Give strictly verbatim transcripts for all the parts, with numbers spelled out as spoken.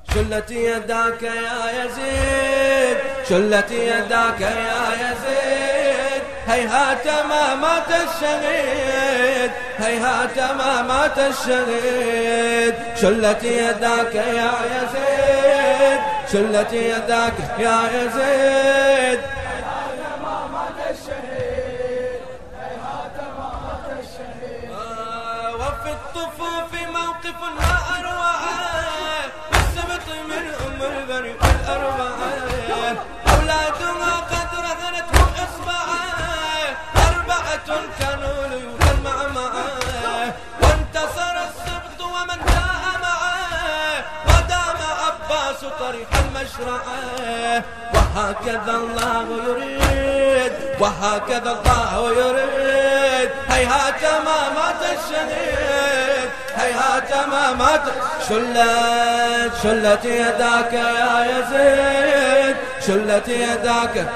شلت يداك يا يزيد، شلت يداك يا يزيد، هيهات ما مات الشهيد، هيهات ما مات الشهيد. شلت يداك يا يزيد، شلت يداك يا يزيد، هيهات ما مات الشهيد، هيهات ما مات الشهيد. وفي الطفوف موقف ما أروعه، بالسبط من أم البري والأربعة، أولادها قد رهنتهم إصبعه، أربعة كانوا ليوتا معمعه، وانتصر السبط ومن جاء معه، ودام عباس طريق المشرعه. وهكذا الله يريد، وهكذا الله يريد، هيهات ما مات الشهيد، هيهات ما مات. شلت شلت يداك يا يزيد، شلت يداك،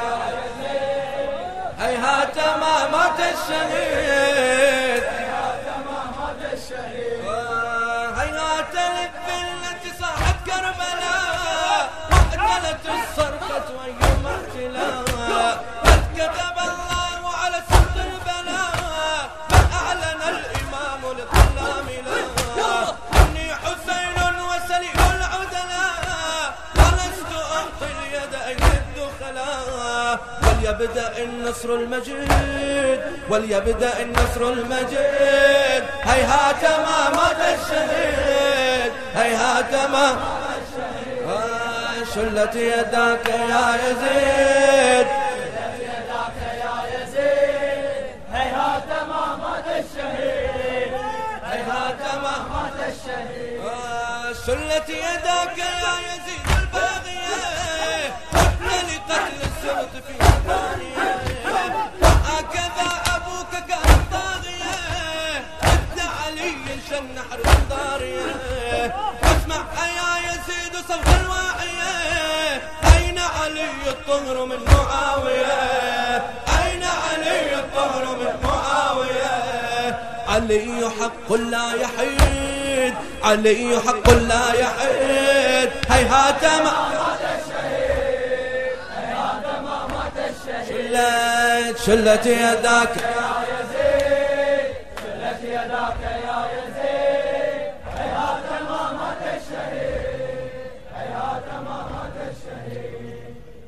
هيهات ما مات الشهيد، هيهات ما مات الشهيد. هيهات للذلة صاحت كربلاء، وقتلت الصرخة ويوم اعتلاء، قد كتب الله على سبط البلاء، فأعلن الإمام للظلام لا، إني حسين وسليم العدلاء، ولست أعطي اليد أين الدخلاء. وليبدأ النصر المجيد، وليبدأ النصر المجيد، هيهات ما مات الشهيد، هيهات ما مات الشهيد. شلت يداك يا يزيد، شلت يداك يا يزيد، هيهات ما مات الشهيد، هيهات ما مات الشهيد. شلت يداك يا يزيد الباغية، قتل لقتل السبط في ثانية، وهكذا أبوك كان طاغية، قد علي شن حرب ضارية. واسمع يا يزيد صوت الواعية، أين علي الطهر من معاوية، أين علي الطهر من معاوية. علي حق لا يحيد، علي حق لا يحيد، هيهات ما مات الشهيد، هيهات ما مات الشهيد. شلت شلت يداك